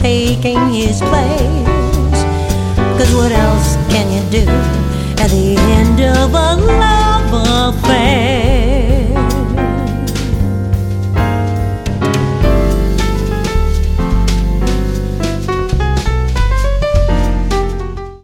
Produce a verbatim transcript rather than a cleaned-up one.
taking his place. 'Cause what else can you do at the end of a love affair?